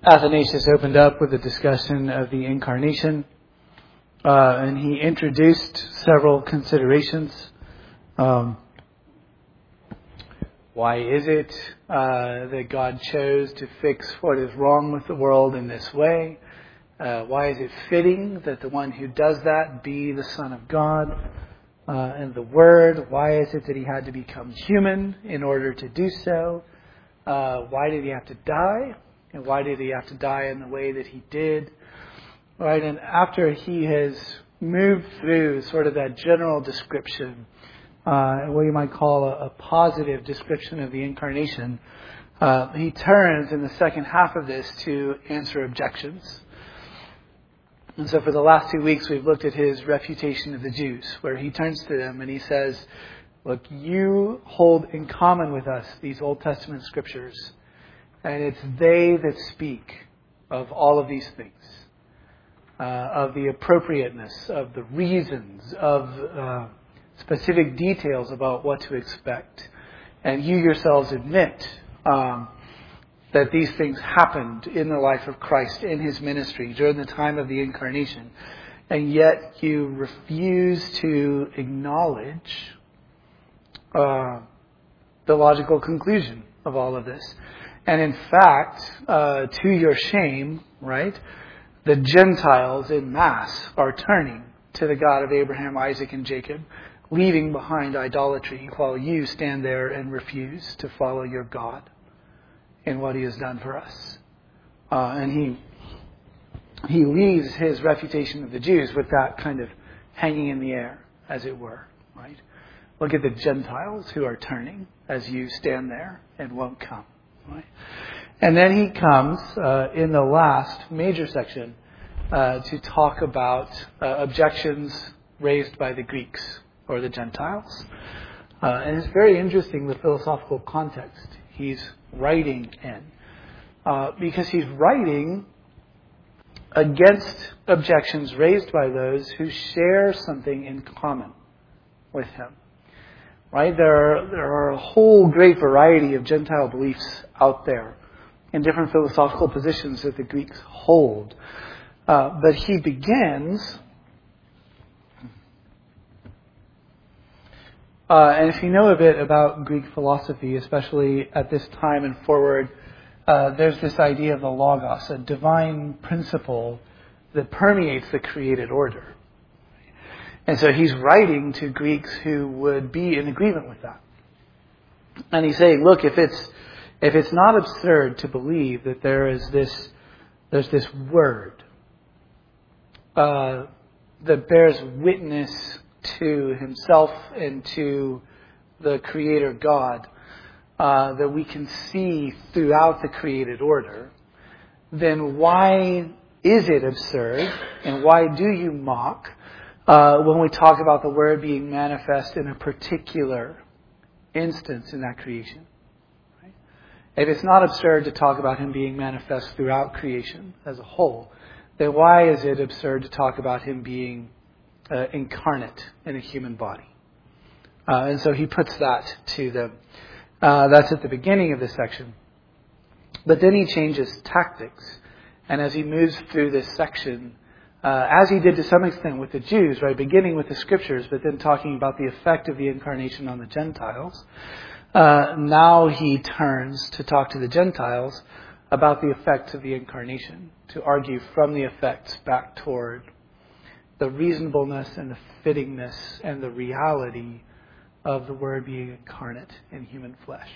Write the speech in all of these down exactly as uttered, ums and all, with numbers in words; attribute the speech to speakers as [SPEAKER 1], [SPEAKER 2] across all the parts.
[SPEAKER 1] Athanasius opened up with a discussion of the incarnation, uh, and he introduced several considerations. Um, why is it uh, that God chose to fix what is wrong with the world in this way? Uh, why is it fitting that the one who does that be the Son of God uh, and the Word? Why is it that he had to become human in order to do so? Uh, why did he have to die? And why did he have to die in the way that he did? Right, and after he has moved through sort of that general description, uh, what you might call a, a positive description of the incarnation, uh, he turns in the second half of this to answer objections. And so for the last two weeks, we've looked at his refutation of the Jews, where he turns to them and he says, look, you hold in common with us these Old Testament scriptures. And it's they that speak of all of these things, uh, of the appropriateness, of the reasons, of uh, specific details about what to expect. And you yourselves admit um, that these things happened in the life of Christ, in his ministry, during the time of the incarnation. And yet you refuse to acknowledge uh, the logical conclusion of all of this. And in fact, uh, to your shame, right, the Gentiles in mass are turning to the God of Abraham, Isaac, and Jacob, leaving behind idolatry, while you stand there and refuse to follow your God in what he has done for us. Uh, and he he leaves his refutation of the Jews with that kind of hanging in the air, as it were, right? Look at the Gentiles who are turning as you stand there and won't come. Right. And then he comes uh, in the last major section uh, to talk about uh, objections raised by the Greeks or the Gentiles. Uh, and it's very interesting, the philosophical context he's writing in. Uh, because he's writing against objections raised by those who share something in common with him. Right? There are, there are a whole great variety of Gentile beliefs out there in different philosophical positions that the Greeks hold. Uh, but he begins, uh, and if you know a bit about Greek philosophy, especially at this time and forward, uh, there's this idea of the logos, a divine principle that permeates the created order. And so he's writing to Greeks who would be in agreement with that. And he's saying, look, if it's if it's not absurd to believe that there is this there's this word uh, that bears witness to himself and to the Creator God uh, that we can see throughout the created order, then why is it absurd and why do you mock Uh, when we talk about the Word being manifest in a particular instance in that creation? Right? If it's not absurd to talk about him being manifest throughout creation as a whole, then why is it absurd to talk about him being uh, incarnate in a human body? Uh, and so he puts that to them. Uh, that's at the beginning of this section. But then he changes tactics. And as he moves through this section, Uh, as he did to some extent with the Jews, right, beginning with the scriptures, but then talking about the effect of the incarnation on the Gentiles. Uh, now he turns to talk to the Gentiles about the effects of the incarnation, to argue from the effects back toward the reasonableness and the fittingness and the reality of the Word being incarnate in human flesh.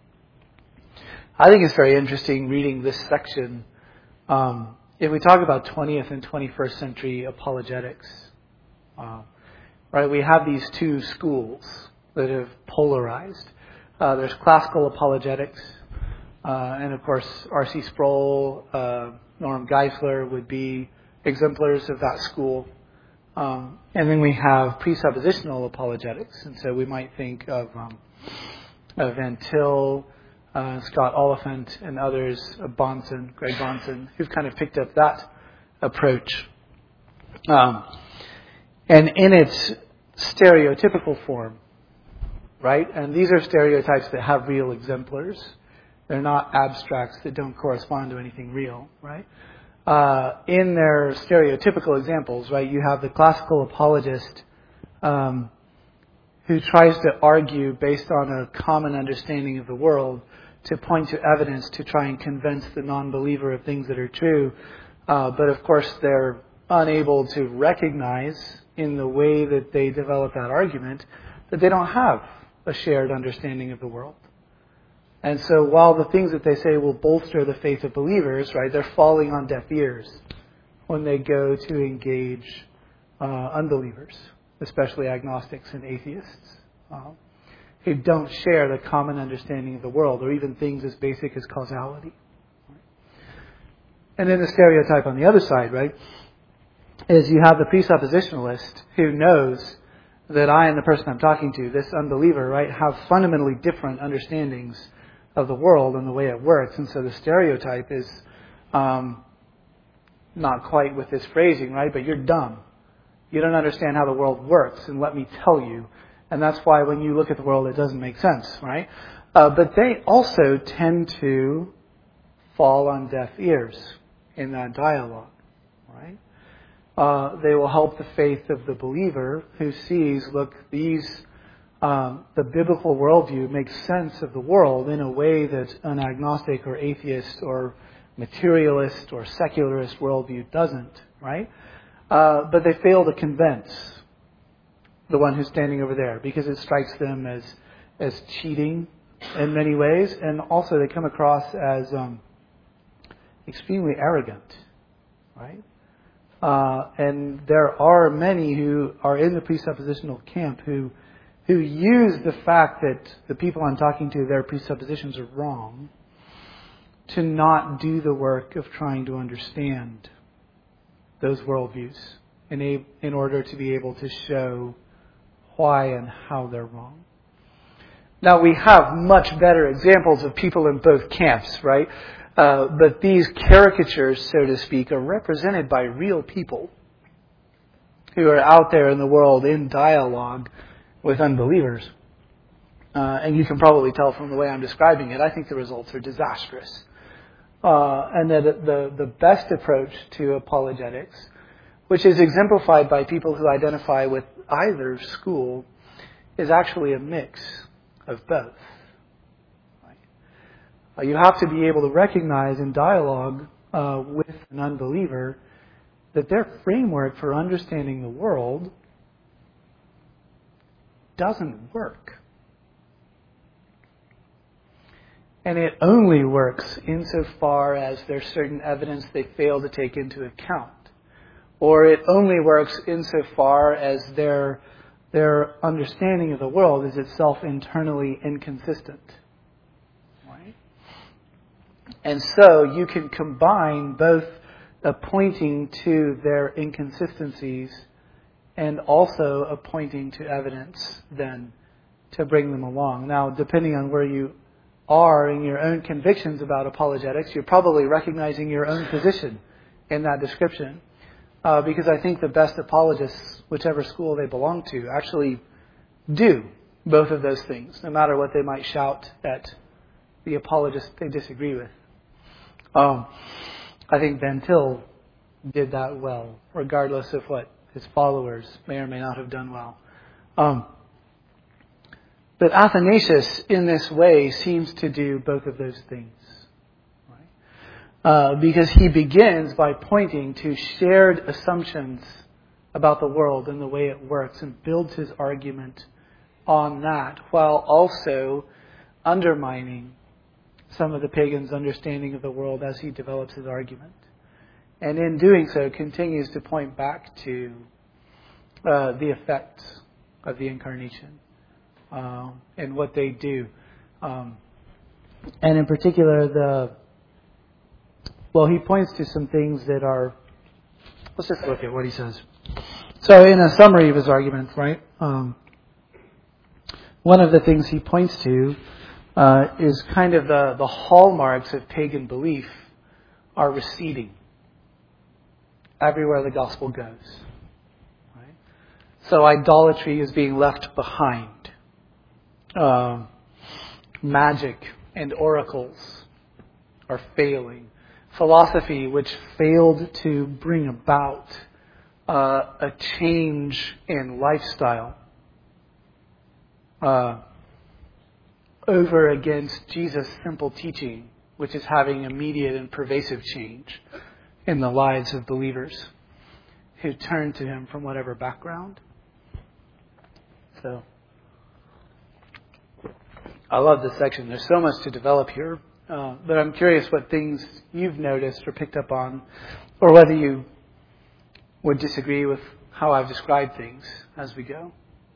[SPEAKER 1] I think it's very interesting reading this section. Um, If we talk about twentieth and twenty-first century apologetics, uh, right, we have these two schools that have polarized. Uh, there's classical apologetics, uh, and of course R C Sproul, uh, Norm Geisler would be exemplars of that school. Um, and then we have presuppositional apologetics, and so we might think of, um, of Van Til, Uh, Scott Oliphant and others, uh, Bonson, Greg Bonson, who've kind of picked up that approach. Um, and in its stereotypical form, right? And these are stereotypes that have real exemplars. They're not abstracts that don't correspond to anything real, right? Uh, in their stereotypical examples, right, you have the classical apologist um, who tries to argue based on a common understanding of the world to point to evidence to try and convince the non-believer of things that are true. Uh, but of course, they're unable to recognize in the way that they develop that argument that they don't have a shared understanding of the world. And so while the things that they say will bolster the faith of believers, right, they're falling on deaf ears when they go to engage uh, unbelievers, especially agnostics and atheists, uh, who don't share the common understanding of the world or even things as basic as causality. And then the stereotype on the other side, right, is you have the presuppositionalist who knows that I and the person I'm talking to, this unbeliever, right, have fundamentally different understandings of the world and the way it works. And so the stereotype is um, not quite with this phrasing, right, but you're dumb. You don't understand how the world works, and let me tell you. And that's why when you look at the world, it doesn't make sense, right? Uh, but they also tend to fall on deaf ears in that dialogue, right? Uh, they will help the faith of the believer who sees, look, these, um, the biblical worldview makes sense of the world in a way that an agnostic or atheist or materialist or secularist worldview doesn't, right? Uh, but they fail to convince the one who's standing over there because it strikes them as as cheating in many ways, and also they come across as um, extremely arrogant, right? Uh, and there are many who are in the presuppositional camp who who use the fact that the people I'm talking to, their presuppositions are wrong, to not do the work of trying to understand those worldviews in, a, in order to be able to show why and how they're wrong. Now, we have much better examples of people in both camps, right? Uh, but these caricatures, so to speak, are represented by real people who are out there in the world in dialogue with unbelievers. Uh, and you can probably tell from the way I'm describing it, I think the results are disastrous. Uh, and that the, the best approach to apologetics, which is exemplified by people who identify with either school, is actually a mix of both. Right? Uh, you have to be able to recognize in dialogue uh, with an unbeliever that their framework for understanding the world doesn't work. And it only works insofar as there's certain evidence they fail to take into account. Or it only works insofar as their, their understanding of the world is itself internally inconsistent. Right? And so you can combine both a pointing to their inconsistencies and also a pointing to evidence then to bring them along. Now, depending on where you are in your own convictions about apologetics, you're probably recognizing your own position in that description. Uh, because I think the best apologists, whichever school they belong to, actually do both of those things, no matter what they might shout at the apologist they disagree with. Um, I think Van Til did that well, regardless of what his followers may or may not have done well. Um, But Athanasius, in this way, seems to do both of those things. Right? Uh, because he begins by pointing to shared assumptions about the world and the way it works and builds his argument on that, while also undermining some of the pagans' understanding of the world as he develops his argument. And in doing so, continues to point back to uh, the effects of the Incarnation. Uh, and what they do. Um, and in particular, the, well, he points to some things that are, let's just look at what he says. So in a summary of his argument, right, um, one of the things he points to uh, is kind of the, the hallmarks of pagan belief are receding everywhere the gospel goes. Right? So idolatry is being left behind. Uh, magic and oracles are failing. Philosophy, which failed to bring about uh, a change in lifestyle, uh, over against Jesus' simple teaching, which is having immediate and pervasive change in the lives of believers who turn to Him from whatever background. So, I love this section. There's so much to develop here. Uh, but I'm curious what things you've noticed or picked up on, or whether you would disagree with how I've described things as we go.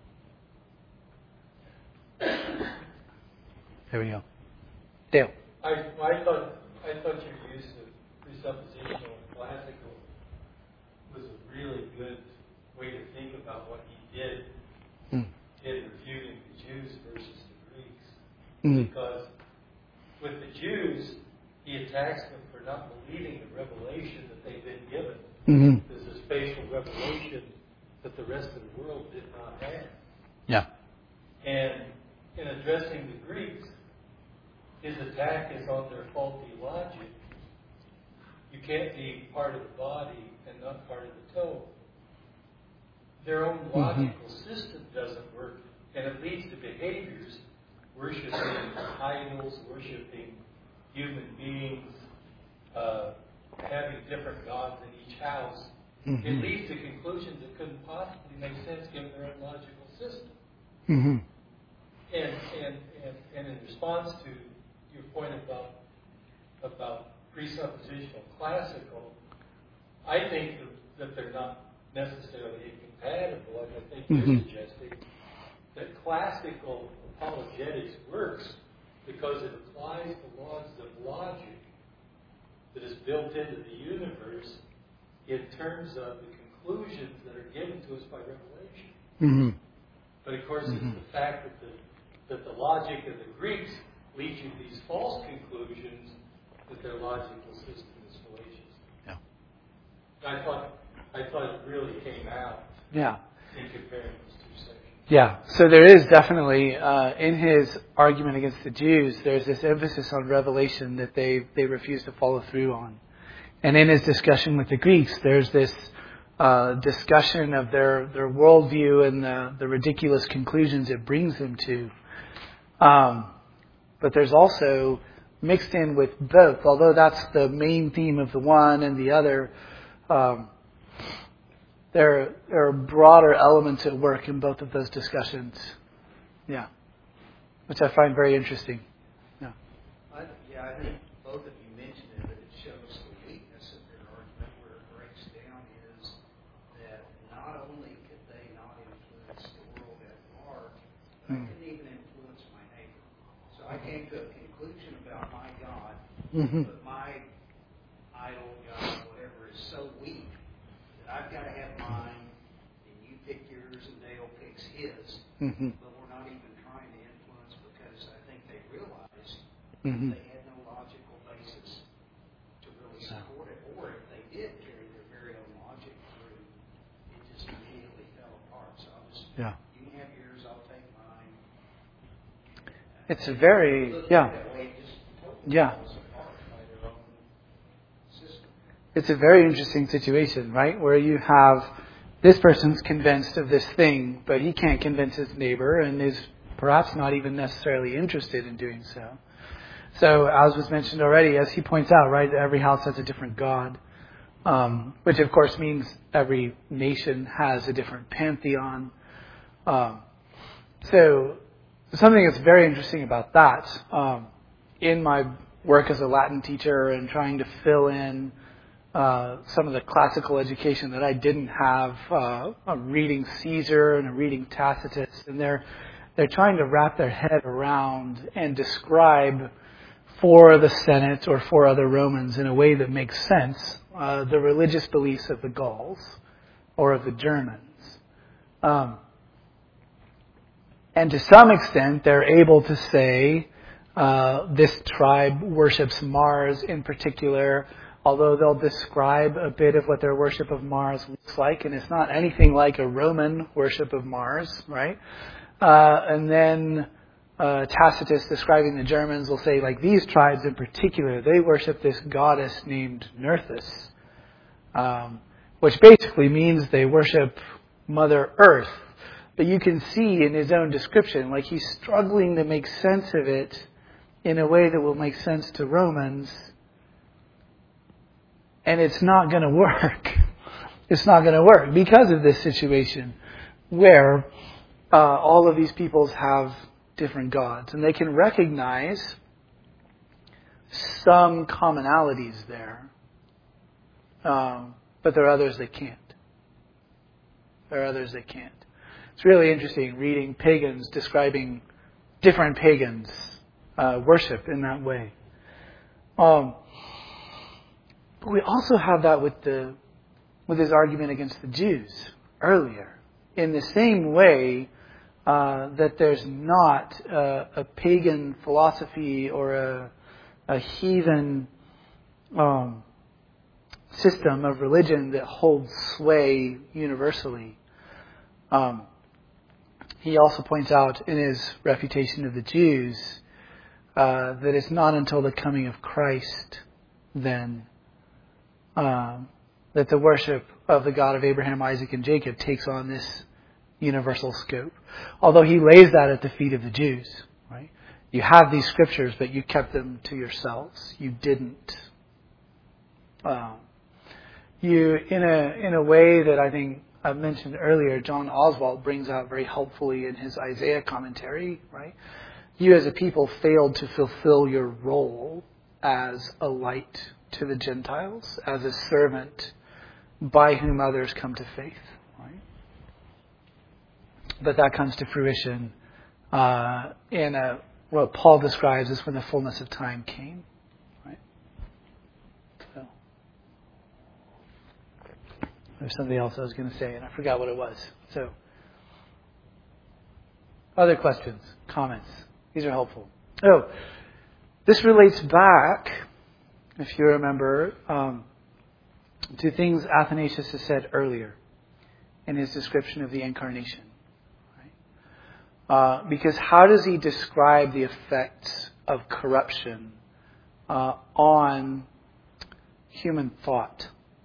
[SPEAKER 1] There we go. Dale.
[SPEAKER 2] I, I thought I thought your use of presuppositional and classical was a really good way to think about what he did mm. in refuting the Jews versus the Greeks. Mm. Because with the Jews, he attacks them for not believing the revelation that they've been given. Mm-hmm. There's a spatial revelation that the rest of the world did not have.
[SPEAKER 1] Yeah.
[SPEAKER 2] And in addressing the Greeks, his attack is on their faulty logic. You can't be part of the body and not part of the toe. Their own logical mm-hmm. system doesn't work, and it leads to behaviors, worshiping idols, worshiping human beings, uh, having different gods in each house. Mm-hmm. It leads to conclusions that couldn't possibly make sense given their own logical system. Mm-hmm. And, and, and, and in response to your point about about presuppositional classical, I think that, that they're not necessarily incompatible. I think mm-hmm. you're suggesting that classical apologetics works because it applies the laws of logic that is built into the universe in terms of the conclusions that are given to us by revelation. Mm-hmm. But of course, mm-hmm. it's the fact that the that the logic of the Greeks leads you to these false conclusions that their logical system is fallacious.
[SPEAKER 1] Yeah.
[SPEAKER 2] I thought I thought it really came out.
[SPEAKER 1] Yeah.
[SPEAKER 2] In comparing those two sections.
[SPEAKER 1] Yeah. So there is definitely uh, in his argument against the Jews, there's this emphasis on revelation that they they refuse to follow through on, and in his discussion with the Greeks, there's this uh, discussion of their their worldview and the the ridiculous conclusions it brings them to. Um, but there's also mixed in with both, although that's the main theme of the one and the other, um, there, there are broader elements at work in both of those discussions. Yeah. Which I find very interesting. Yeah.
[SPEAKER 3] I, yeah, I think both of you mentioned it, but it shows the weakness of their argument. Where it breaks down is that not only could they not influence the world at large, but mm. I couldn't even influence my neighbor. So I came to a conclusion about my God, mm-hmm. but my idol God, whatever, is so weak that I've got to have mine, and you pick yours, and Dale picks his. Mm-hmm. But we're not even trying to influence because I think they realized mm-hmm. they had no logical basis to really support it. Or if they did carry their very own logic through, it just immediately fell apart. So I'll just,
[SPEAKER 1] yeah.
[SPEAKER 3] you can have yours, I'll take mine.
[SPEAKER 1] It's a very, yeah. Yeah. It's a very interesting situation, right? Where you have this person's convinced of this thing, but he can't convince his neighbor and is perhaps not even necessarily interested in doing so. So, as was mentioned already, as he points out, right, every house has a different God, um, which of course means every nation has a different pantheon. Um, so, something that's very interesting about that, um, in my work as a Latin teacher and trying to fill in uh, some of the classical education that I didn't have, uh, I'm reading Caesar and I'm reading Tacitus, and they're they're trying to wrap their head around and describe for the Senate or for other Romans in a way that makes sense uh, the religious beliefs of the Gauls or of the Germans. Um, and to some extent, they're able to say uh, this tribe worships Mars in particular, although they'll describe a bit of what their worship of Mars looks like, and it's not anything like a Roman worship of Mars, right? Uh, and then uh, Tacitus describing the Germans will say, like, these tribes in particular, they worship this goddess named Nerthus, um, which basically means they worship Mother Earth. But you can see in his own description, like, he's struggling to make sense of it in a way that will make sense to Romans. And it's not going to work. It's not going to work because of this situation where uh, all of these peoples have different gods. And they can recognize some commonalities there. Um, but there are others they can't. There are others they can't. It's really interesting reading pagans describing different pagans' uh, worship in that way. Um, but we also have that with the with his argument against the Jews earlier. In the same way uh, that there's not a, a pagan philosophy or a, a heathen um, system of religion that holds sway universally. Um, he also points out in his refutation of the Jews uh, that it's not until the coming of Christ then um, that the worship of the God of Abraham, Isaac, and Jacob takes on this universal scope. Although he lays that at the feet of the Jews, right? You have these scriptures, but you kept them to yourselves. You didn't. Um, you, in a in a way that I think I've mentioned earlier, John Oswald brings out very helpfully in his Isaiah commentary, right? You as a people failed to fulfill your role as a light to the Gentiles, as a servant by whom others come to faith, right? But that comes to fruition uh, in a, what Paul describes as when the fullness of time came, right? So, there's something else I was going to say, and I forgot what it was. So, other questions, comments? These are helpful. Oh, this relates back, if you remember, um, to things Athanasius has said earlier in his description of the Incarnation. Right? Uh, because how does he describe the effects of corruption uh, on human thought?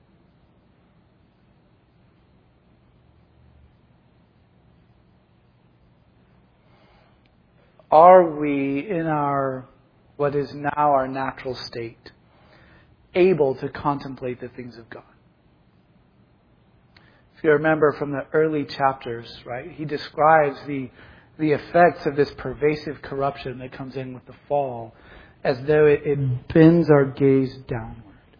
[SPEAKER 1] Are we, in our, what is now our natural state, able to contemplate the things of God? If you remember from the early chapters, right, he describes the the effects of this pervasive corruption that comes in with the fall as though it, it bends our gaze downward.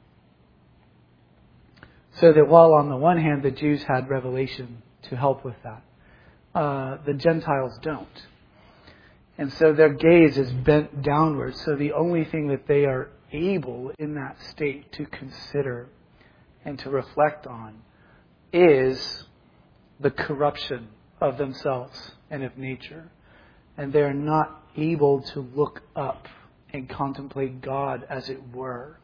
[SPEAKER 1] So that while on the one hand the Jews had revelation to help with that, uh, the Gentiles don't. And so their gaze is bent downward. So the only thing that they are able in that state to consider and to reflect on is the corruption of themselves and of nature. And they're not able to look up and contemplate God, as it were,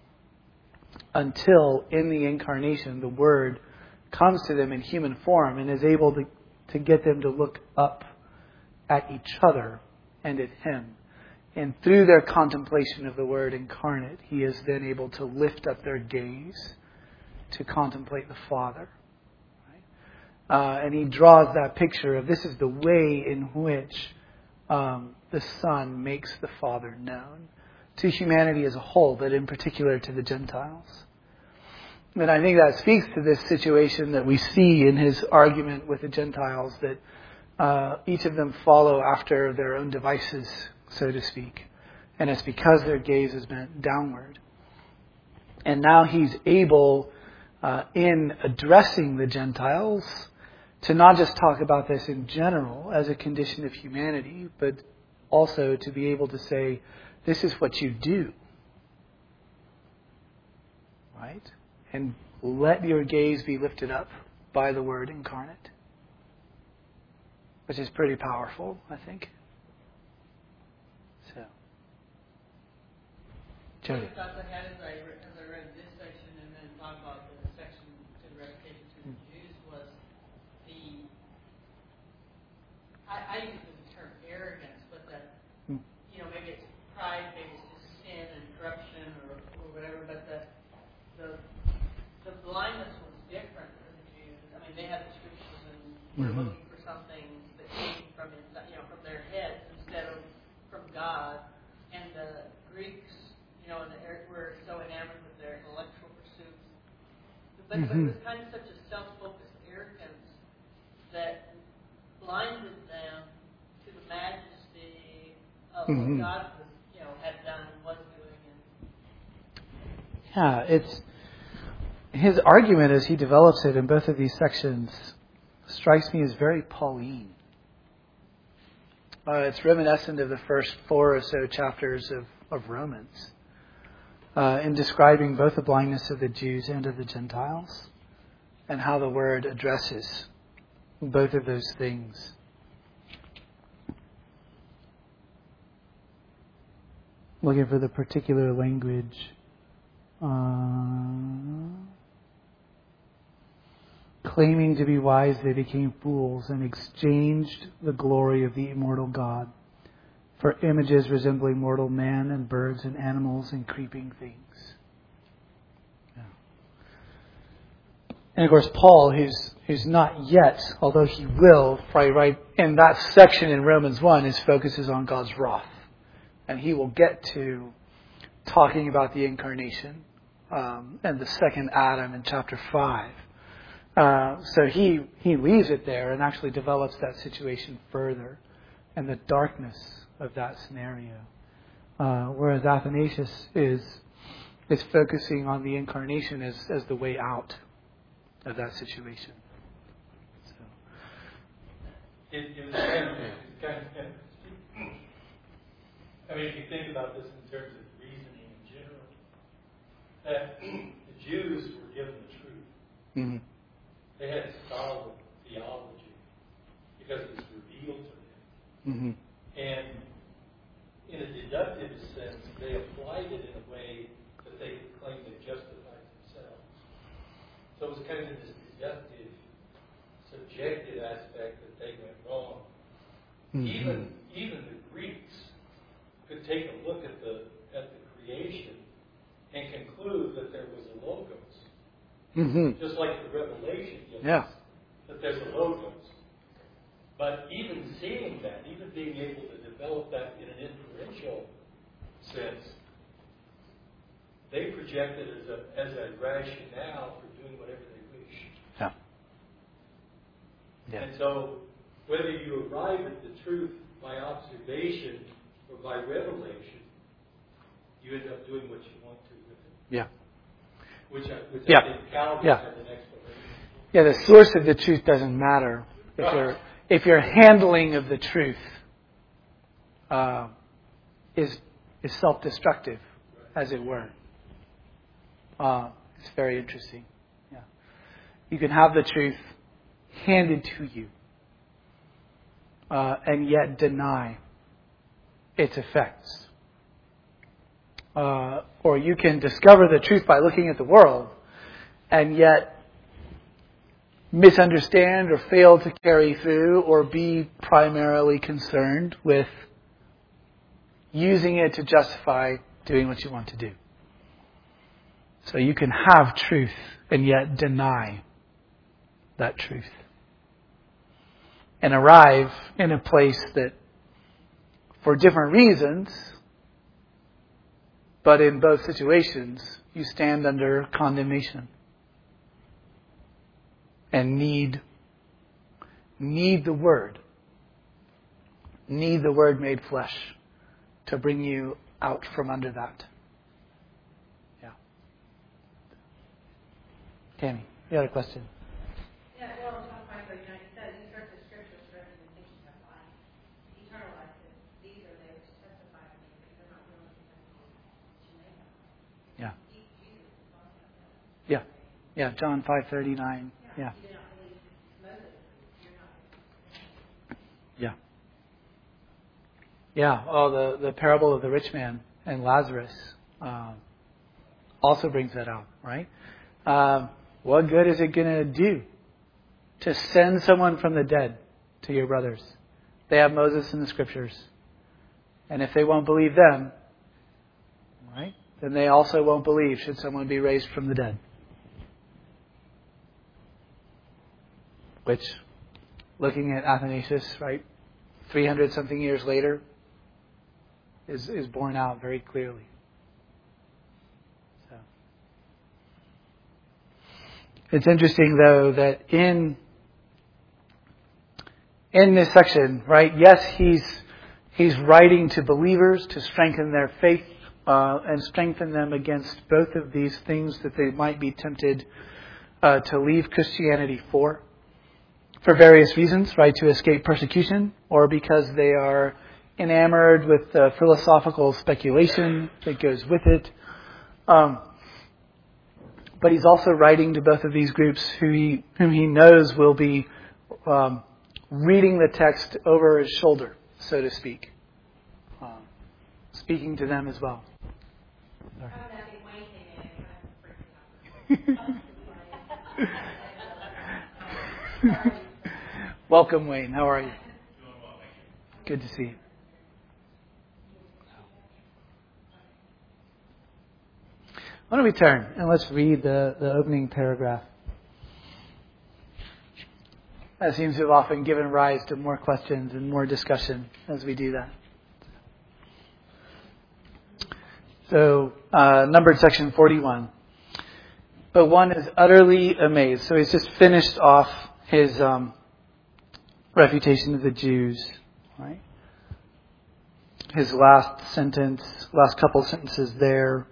[SPEAKER 1] until in the Incarnation the Word comes to them in human form and is able to, to get them to look up at each other and at Him. And through their contemplation of the Word incarnate, He is then able to lift up their gaze to contemplate the Father. Right? Uh, and he draws that picture of this is the way in which um, the Son makes the Father known to humanity as a whole, but in particular to the Gentiles. And I think that speaks to this situation that we see in his argument with the Gentiles, that Uh, each of them follow after their own devices, so to speak. And it's because their gaze is bent downward. And now he's able, uh, in addressing the Gentiles, to not just talk about this in general as a condition of humanity, but also to be able to say, this is what you do. Right? And let your gaze be lifted up by the Word incarnate. Which is pretty powerful, I think. So, Jody.
[SPEAKER 4] I thought I had as I, read, as I read this section and then talk about the section to the reputation to the Jews was the, I, I use the term arrogance, but that you know, and the, we're so enamored with their intellectual pursuits. But,
[SPEAKER 1] Mm-hmm.
[SPEAKER 4] but it was kind of such a self-focused arrogance that blinded them to the majesty of
[SPEAKER 1] Mm-hmm.
[SPEAKER 4] what God was, you know, had done and was doing. And
[SPEAKER 1] Yeah, it's his argument as he develops it in both of these sections strikes me as very Pauline. Uh, it's reminiscent of the first four or so chapters of, of Romans uh, in describing both the blindness of the Jews and of the Gentiles and how the Word addresses both of those things. Looking for the particular language. Uh, claiming to be wise, they became fools and exchanged the glory of the immortal God for images resembling mortal man and birds and animals and creeping things. Yeah. And of course, Paul, who's who's not yet, although he will, probably right in that section in Romans one, his focus is on God's wrath. And he will get to talking about the incarnation um, and the second Adam in chapter five. Uh, so he, he leaves it there and actually develops that situation further and the darkness of that scenario. Uh, whereas Athanasius is is focusing on the incarnation as, as the way out of that situation. So.
[SPEAKER 2] It, it was kind of, it's kind of, kind of I mean, if you think about this in terms of reasoning in general, that the Jews were given the truth.
[SPEAKER 1] Mm-hmm.
[SPEAKER 2] They had solid theology because it was revealed to them.
[SPEAKER 1] Mm-hmm.
[SPEAKER 2] And in a deductive sense, they applied it in a way that they could claim they justified themselves. So it was kind of this deductive, subjective aspect that they went wrong. Mm-hmm. Even even the Greeks could take a look at the at the creation and conclude that there was a logos.
[SPEAKER 1] Mm-hmm.
[SPEAKER 2] Just like the Revelation gives
[SPEAKER 1] yeah.
[SPEAKER 2] us, that there's a logos. But even seeing that, even being able to develop that in an inferential sense, they project it as a as a rationale for doing whatever they wish.
[SPEAKER 1] Yeah. Yeah.
[SPEAKER 2] And so, whether you arrive at the truth by observation or by revelation, you end up doing what you want to with it.
[SPEAKER 1] Yeah.
[SPEAKER 2] Which I, which
[SPEAKER 1] yeah.
[SPEAKER 2] I think Calvin
[SPEAKER 1] yeah.
[SPEAKER 2] has an explanation.
[SPEAKER 1] Yeah, the source of the truth doesn't matter if your if your handling of the truth uh, is is self-destructive, as it were. Uh, it's very interesting. Yeah, you can have the truth handed to you, uh, and yet deny its effects. Uh, or you can discover the truth by looking at the world, and yet misunderstand or fail to carry through or be primarily concerned with using it to justify doing what you want to do. So you can have truth and yet deny that truth. And arrive in a place that, for different reasons, but in both situations, you stand under condemnation. And need, need the Word. Need the Word made flesh to bring you out from under that. Yeah. Tammy, you had a question?
[SPEAKER 5] Yeah, well, in John five thirty-nine, it says, "You search the Scriptures for representations of life, eternal life. These are they which testify of me, but you're not willing to testify to me."
[SPEAKER 1] Yeah.
[SPEAKER 5] Jesus is talking about that.
[SPEAKER 1] Yeah. Yeah, John five thirty-nine. Yeah.
[SPEAKER 5] You do not believe Moses. You're not.
[SPEAKER 1] Yeah. Yeah. Oh, the, the parable of the rich man and Lazarus um, also brings that out, right? Um, what good is it going to do to send someone from the dead to your brothers? They have Moses and the Scriptures. And if they won't believe them, right, then they also won't believe should someone be raised from the dead. Which, looking at Athanasius, right, three hundred something years later, is, is borne out very clearly. It's interesting, though, that in in this section, right? Yes, he's he's writing to believers to strengthen their faith uh, and strengthen them against both of these things that they might be tempted uh, to leave Christianity for, for various reasons, right? To escape persecution, or because they are enamored with the philosophical speculation that goes with it. Um, but he's also writing to both of these groups who he, whom he knows will be um, reading the text over his shoulder, so to speak. Um, speaking to them as well. Sorry. Welcome, Wayne. How are you? Good to see you. Why don't we turn and let's read the, the opening paragraph. That seems to have often given rise to more questions and more discussion as we do that. So, uh, numbered section forty-one. But one is utterly amazed. So he's just finished off his um, refutation of the Jews, right? His last sentence, last couple sentences there.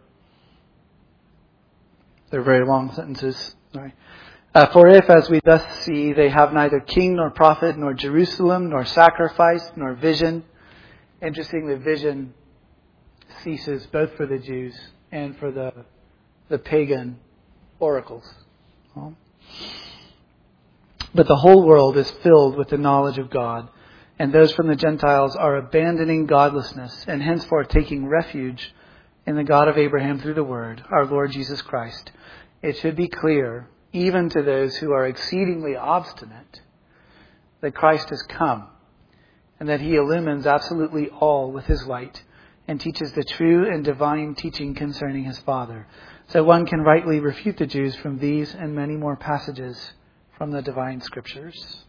[SPEAKER 1] They're very long sentences. Sorry. Uh, For if, as we thus see, they have neither king nor prophet, nor Jerusalem, nor sacrifice, nor vision. Interesting, the vision ceases both for the Jews and for the the pagan oracles. Well, but the whole world is filled with the knowledge of God, and those from the Gentiles are abandoning godlessness and henceforth taking refuge in the God of Abraham through the Word, our Lord Jesus Christ. It should be clear, even to those who are exceedingly obstinate, that Christ has come and that he illumines absolutely all with his light and teaches the true and divine teaching concerning his Father. So one can rightly refute the Jews from these and many more passages from the divine scriptures.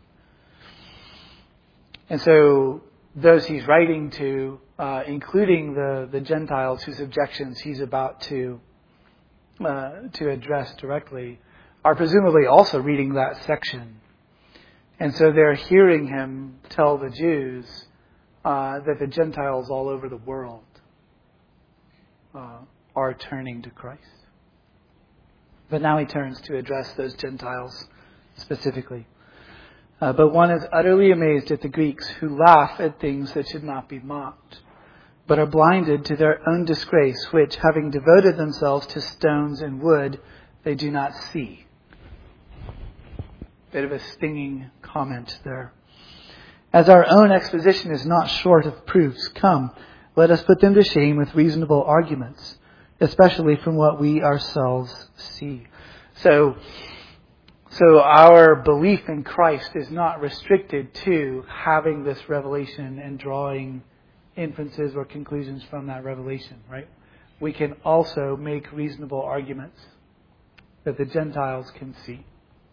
[SPEAKER 1] And so those he's writing to, uh, including the, the Gentiles whose objections he's about to uh, to address directly, are presumably also reading that section. And so they're hearing him tell the Jews uh, that the Gentiles all over the world uh, are turning to Christ. But now he turns to address those Gentiles specifically. Uh, but one is utterly amazed at the Greeks who laugh at things that should not be mocked, but are blinded to their own disgrace, which, having devoted themselves to stones and wood, they do not see. Bit of a stinging comment there. As our own exposition is not short of proofs, come, let us put them to shame with reasonable arguments, especially from what we ourselves see. So, so our belief in Christ is not restricted to having this revelation and drawing inferences or conclusions from that revelation, right? We can also make reasonable arguments that the Gentiles can see.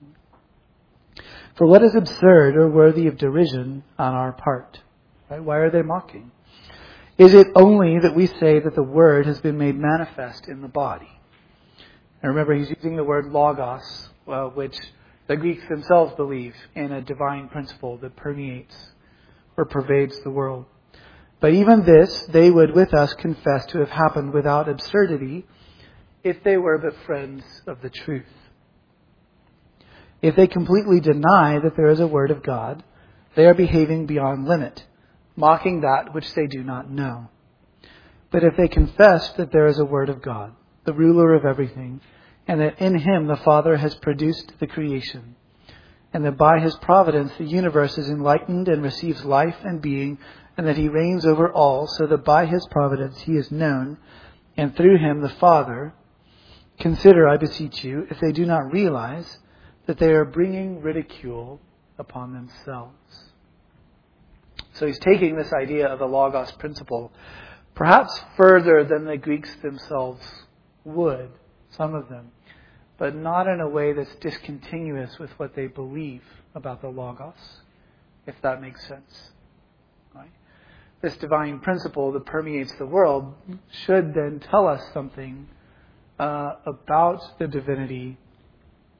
[SPEAKER 1] For what is absurd or worthy of derision on our part? Right? Why are they mocking? Is it only that we say that the Word has been made manifest in the body? And remember, he's using the word logos, well, which the Greeks themselves believe in a divine principle that permeates or pervades the world. But even this, they would with us confess to have happened without absurdity if they were but friends of the truth. If they completely deny that there is a word of God, they are behaving beyond limit, mocking that which they do not know. But if they confess that there is a word of God, the ruler of everything, and that in him the Father has produced the creation, and that by his providence the universe is enlightened and receives life and being, and that he reigns over all, so that by his providence he is known, and through him the Father, consider, I beseech you, if they do not realize that they are bringing ridicule upon themselves. So he's taking this idea of the Logos principle perhaps further than the Greeks themselves would, some of them, but not in a way that's discontinuous with what they believe about the Logos, if that makes sense. Right? This divine principle that permeates the world should then tell us something uh, about the divinity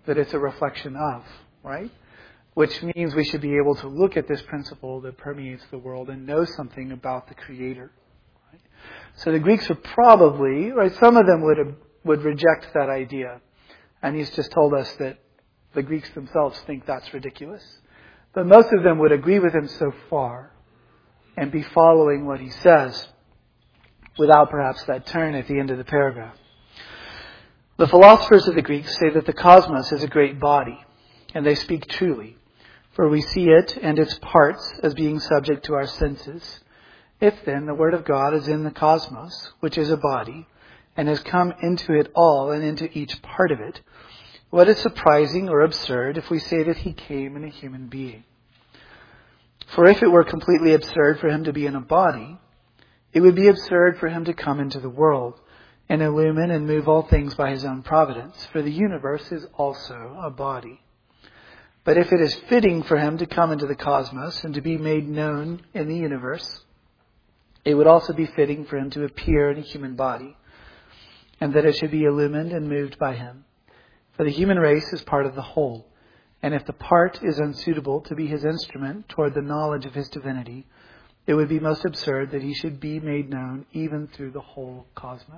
[SPEAKER 1] that it's a reflection of, right? Which means we should be able to look at this principle that permeates the world and know something about the Creator. Right? So the Greeks are probably, right, some of them would would reject that idea. And he's just told us that the Greeks themselves think that's ridiculous. But most of them would agree with him so far and be following what he says without perhaps that turn at the end of the paragraph. The philosophers of the Greeks say that the cosmos is a great body, and they speak truly, for we see it and its parts as being subject to our senses. If then the Word of God is in the cosmos, which is a body, and has come into it all and into each part of it, what is surprising or absurd if we say that he came in a human being? For if it were completely absurd for him to be in a body, it would be absurd for him to come into the world and illumine and move all things by his own providence, for the universe is also a body. But if it is fitting for him to come into the cosmos and to be made known in the universe, it would also be fitting for him to appear in a human body, and that it should be illumined and moved by him. For the human race is part of the whole, and if the part is unsuitable to be his instrument toward the knowledge of his divinity, it would be most absurd that he should be made known even through the whole cosmos.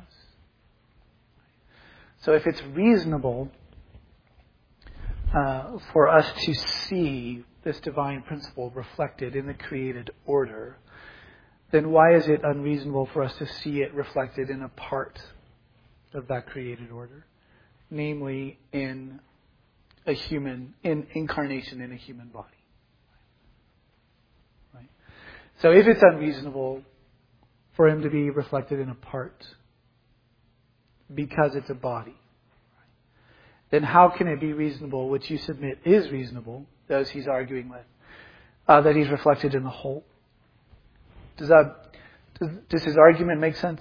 [SPEAKER 1] So if it's reasonable uh, for us to see this divine principle reflected in the created order, then why is it unreasonable for us to see it reflected in a part of that created order? Namely, in a human, in incarnation in a human body. Right? So if it's unreasonable for him to be reflected in a part because it's a body, then how can it be reasonable, which you submit is reasonable, those he's arguing with, uh, that he's reflected in the whole? Does that, does, does his argument make sense?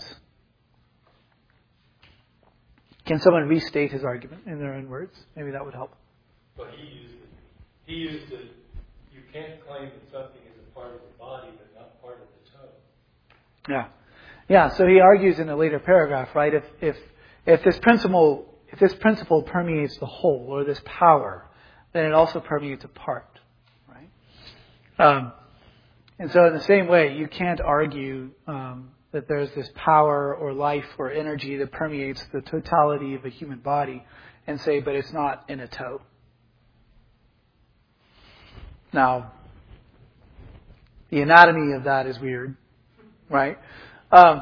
[SPEAKER 1] Can someone restate his argument in their own words? Maybe that would help.
[SPEAKER 2] Well, he used it. He used it. You can't claim that something is a part of the body but not part of the toe.
[SPEAKER 1] Yeah, yeah. So he argues in a later paragraph, right? If if if this principle if this principle permeates the whole, or this power, then it also permeates a part, right? Um, and so in the same way, you can't argue um, that there's this power or life or energy that permeates the totality of a human body and say, but it's not in a toe. Now, the anatomy of that is weird, right? Um,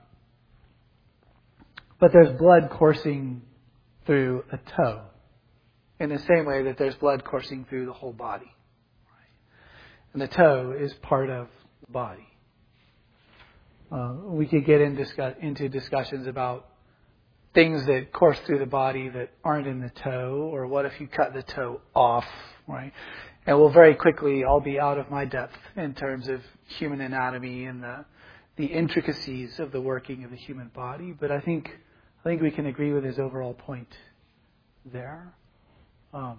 [SPEAKER 1] but there's blood coursing through a toe in the same way that there's blood coursing through the whole body. Right? And the toe is part of the body. Uh, we could get in discuss, into discussions about things that course through the body that aren't in the toe, or what if you cut the toe off, right? And we'll very quickly all be out of my depth in terms of human anatomy and the the intricacies of the working of the human body. But I think I think we can agree with his overall point there. Um,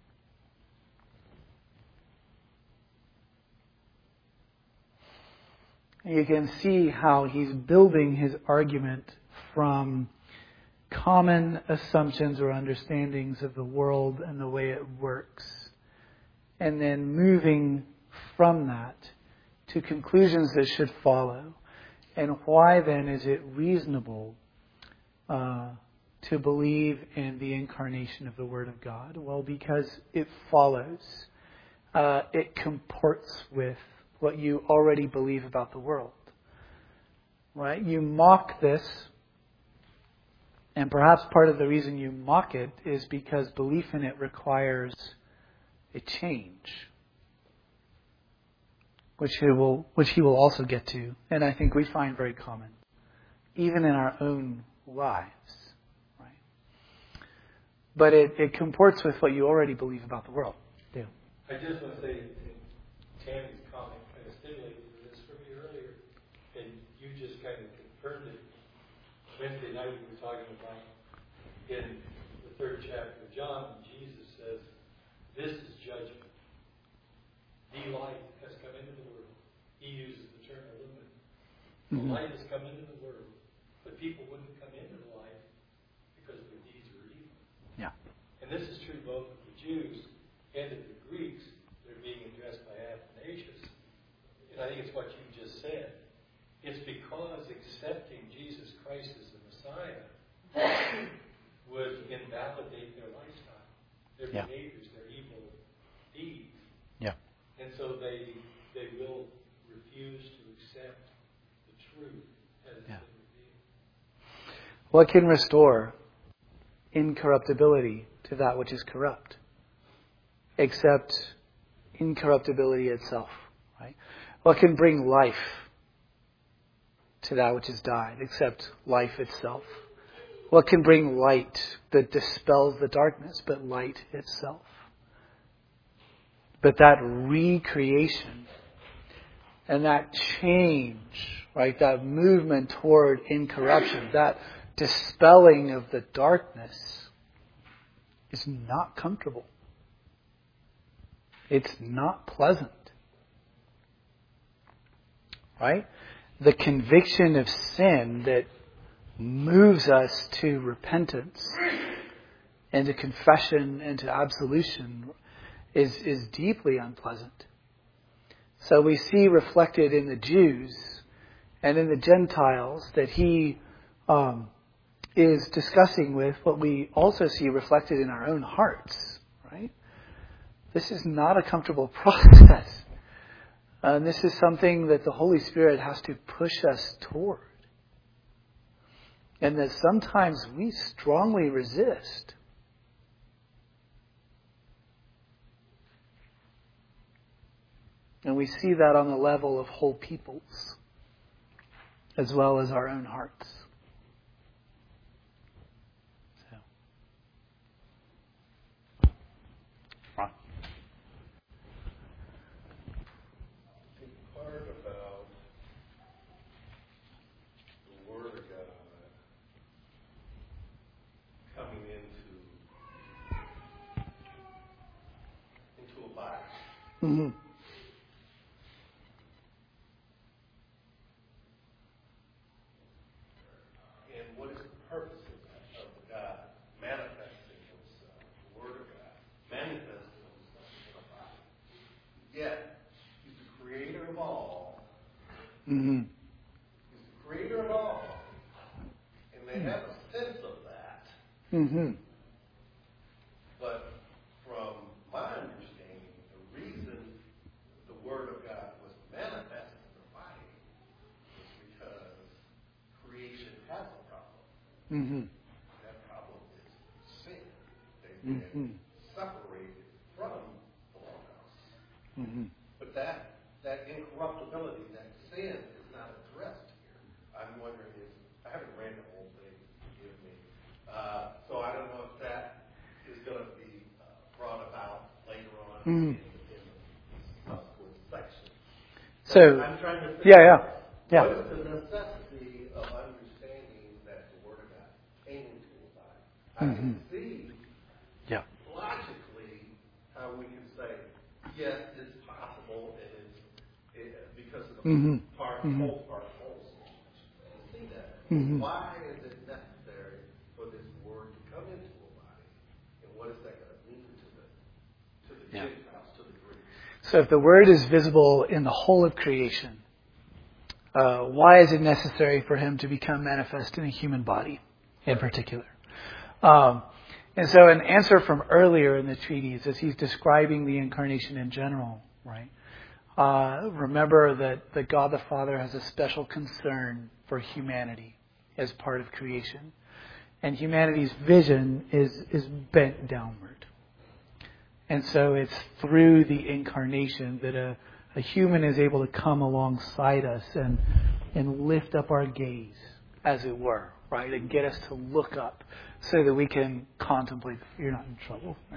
[SPEAKER 1] you can see how he's building his argument from common assumptions or understandings of the world and the way it works, and then moving from that to conclusions that should follow. And why then is it reasonable uh, to believe in the incarnation of the Word of God? Well, because it follows. Uh, it comports with what you already believe about the world. Right? You mock this, and perhaps part of the reason you mock it is because belief in it requires a change, which he will, which he will also get to, and I think we find very common, even in our own lives, right? But it, it comports with what you already believe about the world. Dale.
[SPEAKER 2] I just want to say, Tammy's comment kind of stimulated this for me earlier, and you just kind of confirmed it. Wednesday night we were talking about in the third chapter of John, Jesus says, "This is judgment. The light has come into the world." He uses the term illumined. The mm-hmm. light has come into the world, but people wouldn't come into the light because their deeds were evil.
[SPEAKER 1] Yeah.
[SPEAKER 2] And this is true both of the Jews and of the Greeks. They're being addressed by Athanasius. And I think it's what you just said. It's because accepting Jesus Christ as the Messiah would invalidate their lifestyle, their
[SPEAKER 1] Yeah.
[SPEAKER 2] behaviors, their evil deeds.
[SPEAKER 1] Yeah.
[SPEAKER 2] And so they they will refuse to accept the truth as it's
[SPEAKER 1] Yeah.
[SPEAKER 2] been revealed.
[SPEAKER 1] What can restore incorruptibility to that which is corrupt? Except incorruptibility itself. Right? What can bring life to that which has died, except life itself? What can bring light that dispels the darkness, but light itself? But that recreation and that change, right, that movement toward incorruption, that dispelling of the darkness is not comfortable. It's not pleasant. Right? The conviction of sin that moves us to repentance and to confession and to absolution is, is deeply unpleasant. So we see reflected in the Jews and in the Gentiles that he um, is discussing with what we also see reflected in our own hearts. Right? This is not a comfortable process. Uh, and this is something that the Holy Spirit has to push us toward. And that sometimes we strongly resist. And we see that on the level of whole peoples, as well as our own hearts. So. Ron.
[SPEAKER 6] Part about the Word of God coming into into a body.
[SPEAKER 1] Mm-hmm.
[SPEAKER 6] And what is the purpose of that? Of God manifesting Himself, the Word of God manifesting Himself in a body. Yet He's the Creator of all.
[SPEAKER 1] Mm-hmm.
[SPEAKER 6] He's the Creator of all. And they have a sense of that.
[SPEAKER 1] Mm-hmm.
[SPEAKER 6] But from my understanding, the reason the Word of God was manifested in the body is because creation has a problem.
[SPEAKER 1] Mm-hmm.
[SPEAKER 6] That problem is sin. They've been
[SPEAKER 1] Mm-hmm.
[SPEAKER 6] separated from the Logos.
[SPEAKER 1] Mm-hmm.
[SPEAKER 6] But that that incorruptibility, that sin, is not addressed here. I'm wondering if I haven't read the whole thing. Forgive me. Uh, so I don't know if that is going to be uh, brought about later on
[SPEAKER 1] Mm.
[SPEAKER 6] in, in the subsequent section.
[SPEAKER 1] So,
[SPEAKER 6] I'm trying to
[SPEAKER 1] yeah,
[SPEAKER 6] figure
[SPEAKER 1] yeah,
[SPEAKER 6] out
[SPEAKER 1] yeah.
[SPEAKER 6] what is the necessity of understanding that the Word of God came into a body. I
[SPEAKER 1] Mhm.
[SPEAKER 6] can see
[SPEAKER 1] Yeah.
[SPEAKER 6] logically how we can say, yes, it's possible, and it's it, because of the
[SPEAKER 1] Mhm.
[SPEAKER 6] part,
[SPEAKER 1] Mhm.
[SPEAKER 6] whole part, whole. I can see that.
[SPEAKER 1] Mhm.
[SPEAKER 6] Why is it necessary for this Word to come into a body, and what is that going to mean to the to the
[SPEAKER 1] Yeah.
[SPEAKER 6] Gentiles, to the Greeks?
[SPEAKER 1] So if the Word is visible in the whole of creation, uh, why is it necessary for Him to become manifest in a human body in particular? Um, and so an answer from earlier in the treatise, as he's describing the incarnation in general, right? Uh, remember that, that God the Father has a special concern for humanity as part of creation. And humanity's vision is, is bent downward. And so it's through the incarnation that a, a human is able to come alongside us and, and lift up our gaze, as it were, right? And get us to look up so that we can contemplate. You're not in trouble, right?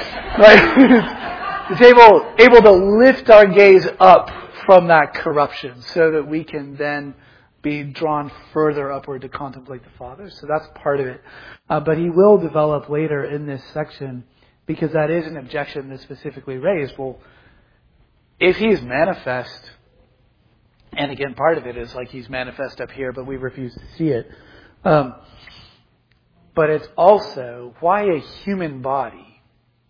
[SPEAKER 1] Right? It's able, able to lift our gaze up from that corruption so that we can then be drawn further upward to contemplate the Father. So that's part of it. Uh, but he will develop later in this section, because that is an objection that's specifically raised. Well, if he's manifest, and again, part of it is like he's manifest up here, but we refuse to see it. Um, but it's also, why a human body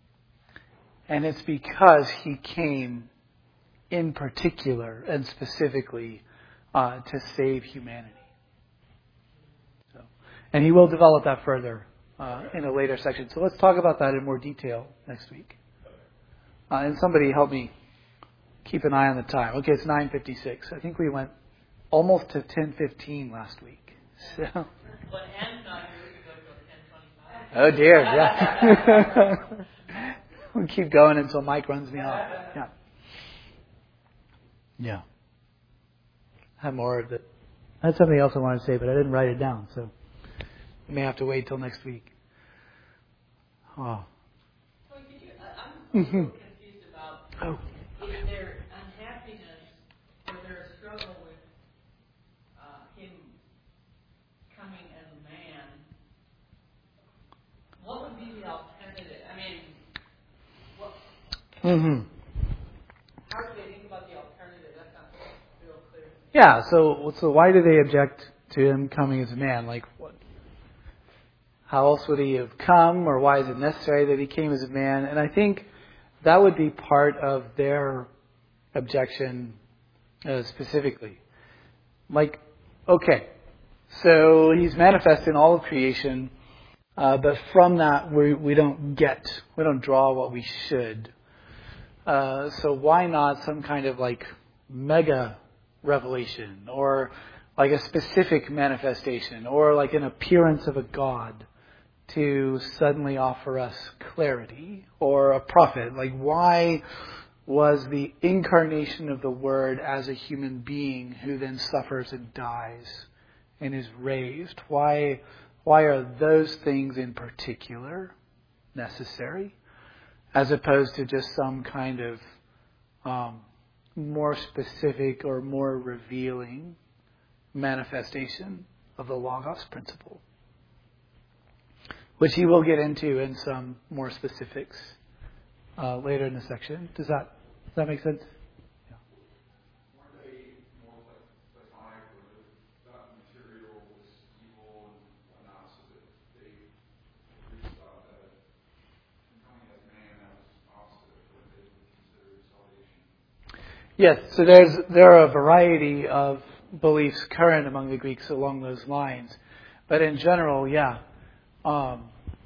[SPEAKER 1] And it's because he came in particular and specifically uh, to save humanity. So, and he will develop that further uh, in a later section. So let's talk about that in more detail next week. Uh, and somebody help me keep an eye on the time. Okay, it's nine fifty-six. I think we went almost to ten fifteen last week. So.
[SPEAKER 4] When Anne's not here, we go till ten twenty-five.
[SPEAKER 1] Oh dear, yeah. We'll keep going until Mike runs me off. Yeah. Yeah. I have more of it. I had something else I wanted to say, but I didn't write it down, so we may have to wait till next week. Oh.
[SPEAKER 4] So could you, I'm a little confused about
[SPEAKER 1] Oh.
[SPEAKER 4] if their unhappiness or their struggle with uh, him coming as a man, what would be the alternative? I mean, what,
[SPEAKER 1] Mm-hmm.
[SPEAKER 4] how do they think about the alternative? That's not real clear.
[SPEAKER 1] Yeah, so so why do they object to him coming as a man? Like, what? How else would he have come, or why is it necessary that he came as a man? And I think that would be part of their objection uh, specifically. Like, okay, so he's manifest in all of creation, uh, but from that we we don't get, we don't draw what we should. Uh, so why not some kind of like mega revelation, or like a specific manifestation, or like an appearance of a god to suddenly offer us clarity, or a prophet? Like, why was the incarnation of the Word as a human being who then suffers and dies and is raised? Why, why are those things in particular necessary, as opposed to just some kind of um, more specific or more revealing manifestation of the Logos principle, which he will get into in some more specifics uh, later in the section. Does that does that make sense? Yeah.
[SPEAKER 7] Weren't they more like platonic, or that material was evil and whatnot, so that they Greeks thought that coming as man that was opposite of what they would consider salvation?
[SPEAKER 1] Yes. So there's there are a variety of beliefs current among the Greeks along those lines, but in general, yeah. Um,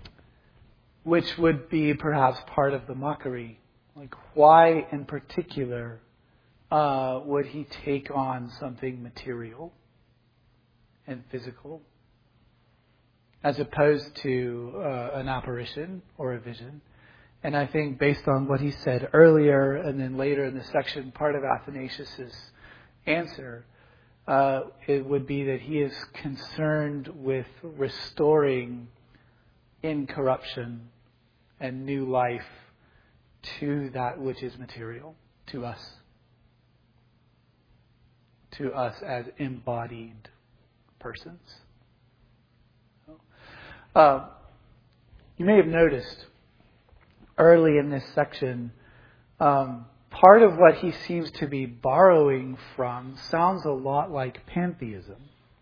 [SPEAKER 1] which would be perhaps part of the mockery. Like, why in particular uh, would he take on something material and physical as opposed to uh, an apparition or a vision? And I think based on what he said earlier and then later in the section, part of Athanasius' answer, uh, it would be that he is concerned with restoring incorruption and new life to that which is material, to us. To us as embodied persons. Uh, you may have noticed early in this section, um, part of what he seems to be borrowing from sounds a lot like pantheism.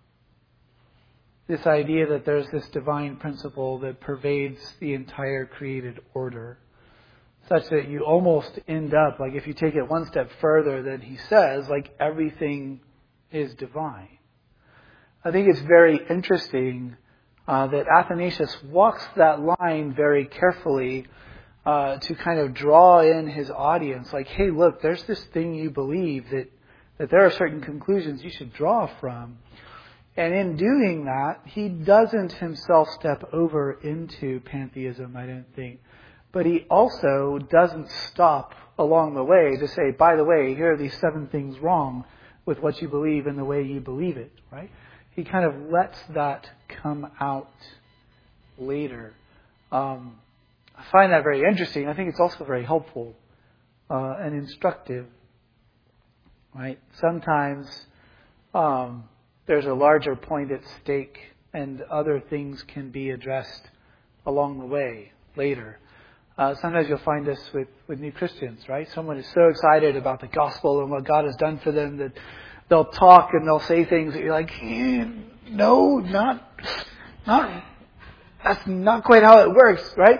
[SPEAKER 1] This idea that there's this divine principle that pervades the entire created order, such that you almost end up, like if you take it one step further than he says, like everything is divine. I think it's very interesting uh, that Athanasius walks that line very carefully uh, to kind of draw in his audience, like, hey, look, there's this thing you believe that, that there are certain conclusions you should draw from. And in doing that, he doesn't himself step over into pantheism, I don't think. But he also doesn't stop along the way to say, by the way, here are these seven things wrong with what you believe and the way you believe it, right? He kind of lets that come out later. Um, I find that very interesting. I think it's also very helpful uh, and instructive, right? Sometimes Um, there's a larger point at stake, and other things can be addressed along the way later. Uh, sometimes you'll find this with, with new Christians, right? Someone is so excited about the gospel and what God has done for them that they'll talk and they'll say things that you're like, eh, no, not, not, that's not quite how it works, right?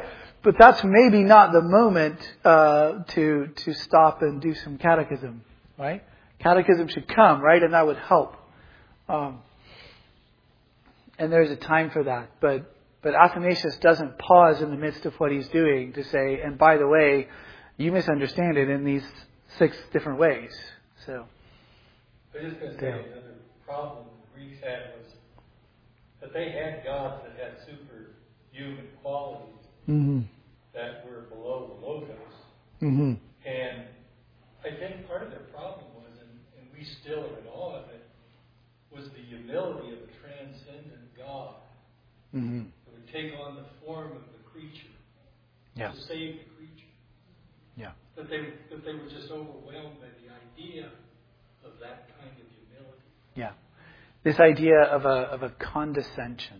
[SPEAKER 1] but that's maybe not the moment uh, to to stop and do some catechism, right? Catechism should come, right? And that would help. Um, and there's a time for that. But but Athanasius doesn't pause in the midst of what he's doing to say, and by the way, you misunderstand it in these six different ways. So,
[SPEAKER 2] I was just going to say
[SPEAKER 1] yeah.
[SPEAKER 2] another problem the Greeks had was that they had gods that had superhuman qualities
[SPEAKER 1] mm-hmm.
[SPEAKER 2] that were below the logos.
[SPEAKER 1] Mm-hmm.
[SPEAKER 2] And I think part of their problem was, and, and we still are in awe of it, was the humility of a transcendent God
[SPEAKER 1] Mm-hmm.
[SPEAKER 2] that would take on the form of the creature
[SPEAKER 1] Yeah.
[SPEAKER 2] to save the creature.
[SPEAKER 1] Yeah.
[SPEAKER 2] That they, that they were just overwhelmed by the idea of that kind of humility.
[SPEAKER 1] Yeah. This idea of a of a condescension.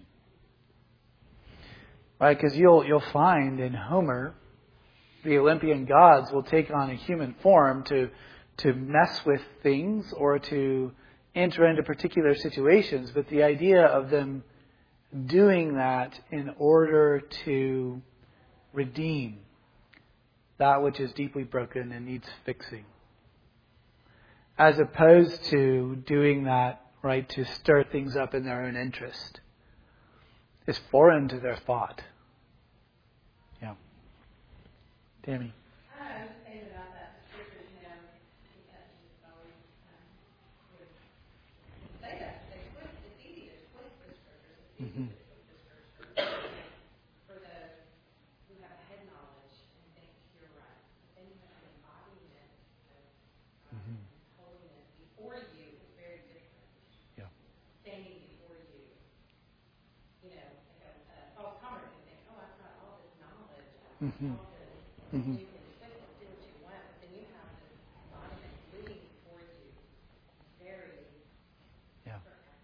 [SPEAKER 1] Right? Because you'll you'll find in Homer, the Olympian gods will take on a human form to to mess with things or to enter into particular situations, but the idea of them doing that in order to redeem that which is deeply broken and needs fixing, as opposed to doing that, right, to stir things up in their own interest, is foreign to their thought. Yeah. Tammy.
[SPEAKER 5] I was saying about that scriptures, you know, that just always um, would say that. They twist, it's easy to twist the scriptures. It's easy
[SPEAKER 1] Mm-hmm.
[SPEAKER 5] to twist the scriptures for those who have head knowledge and think you're right. Then you have an embodiment of um,
[SPEAKER 1] Mm-hmm.
[SPEAKER 5] holiness before you is very different.
[SPEAKER 1] Yeah.
[SPEAKER 5] Standing before you, you know, like a, a false convert can think, oh, I've got all this knowledge, I've got
[SPEAKER 1] Mm-hmm.
[SPEAKER 5] all this.
[SPEAKER 1] Mm-hmm.
[SPEAKER 5] You can twist it, do what you want, but then you have this embodiment living before you. Very.
[SPEAKER 1] Yeah.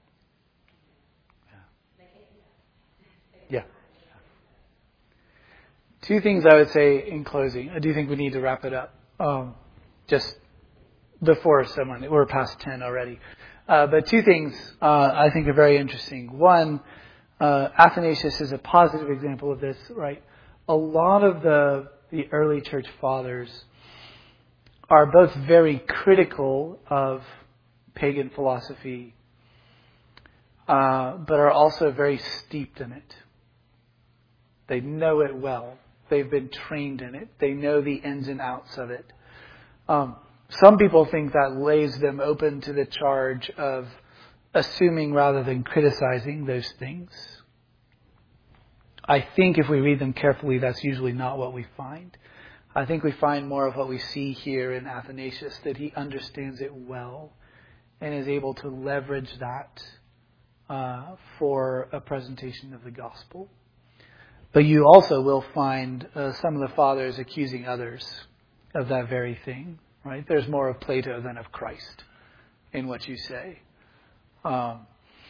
[SPEAKER 1] Yeah.
[SPEAKER 5] They can't do that.
[SPEAKER 1] Yeah. Two things I would say in closing. I do think we need to wrap it up. Um, just before someone, we're past ten already. Uh, but two things uh, I think are very interesting. One, uh, Athanasius is a positive example of this, right? A lot of the the early church fathers are both very critical of pagan philosophy, uh, but are also very steeped in it. They know it well. They've been trained in it. They know the ins and outs of it. Um, some people think that lays them open to the charge of assuming rather than criticizing those things. I think if we read them carefully, that's usually not what we find. I think we find more of what we see here in Athanasius, that he understands it well and is able to leverage that uh, for a presentation of the gospel. But you also will find uh, some of the fathers accusing others of that very thing, right? There's more of Plato than of Christ in what you say. Um,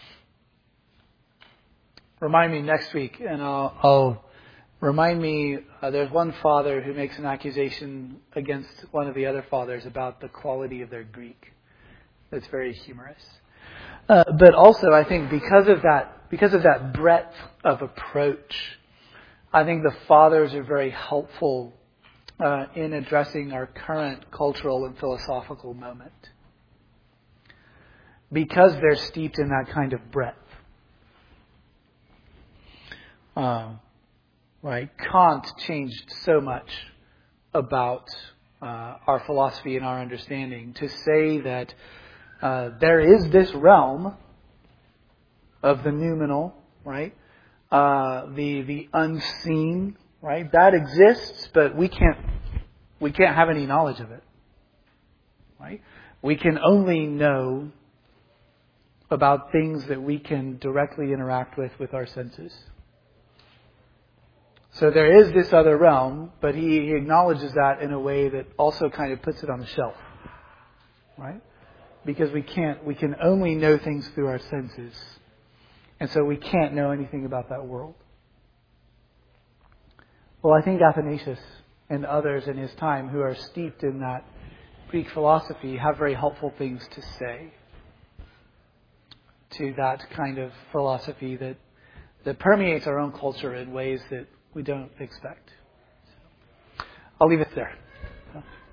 [SPEAKER 1] remind me next week, and I'll, I'll remind me, uh, there's one father who makes an accusation against one of the other fathers about the quality of their Greek. That's very humorous. Uh, but also, I think because of that, because of that breadth of approach, I think the fathers are very helpful uh, in addressing our current cultural and philosophical moment, because they're steeped in that kind of breadth. Uh, right? Kant changed so much about uh, our philosophy and our understanding to say that uh, there is this realm of the noumenal, right? Uh, the the unseen, right? That exists, but we can't we can't have any knowledge of it, right? We can only know about things that we can directly interact with with our senses. So there is this other realm, but he, he acknowledges that in a way that also kind of puts it on the shelf, right? Because we can't we can only know things through our senses. And so we can't know anything about that world. Well, I think Athanasius and others in his time who are steeped in that Greek philosophy have very helpful things to say to that kind of philosophy that, that permeates our own culture in ways that we don't expect. I'll leave it there.